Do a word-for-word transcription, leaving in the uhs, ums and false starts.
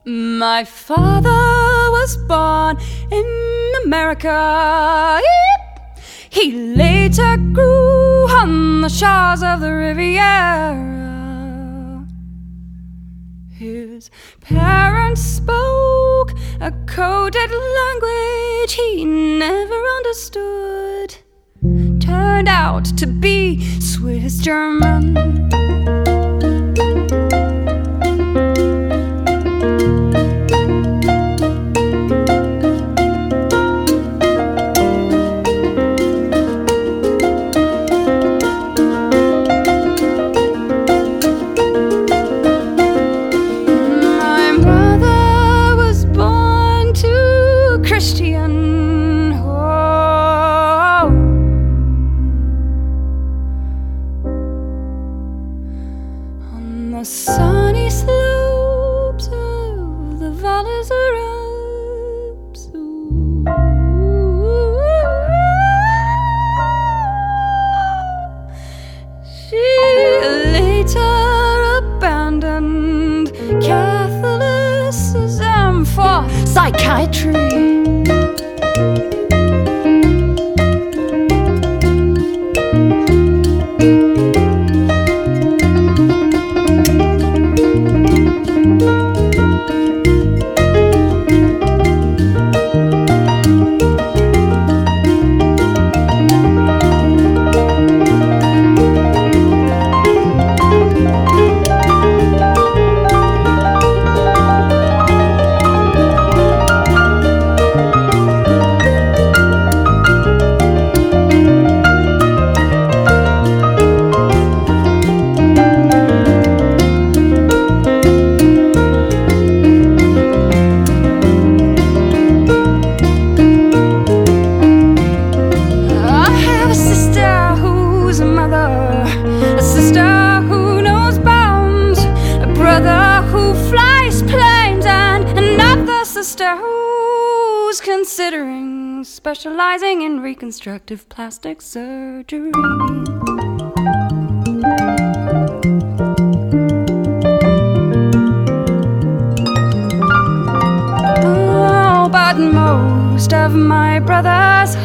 My father was born in America. He later grew on the shores of the Riviera. His parents spoke a coded language he never understood. Turned out to be Swiss German. Sunny slopes of the Valles Alps. She later abandoned Catholicism for psychiatry. Who's considering specializing in reconstructive plastic surgery. Oh, but most of my brothers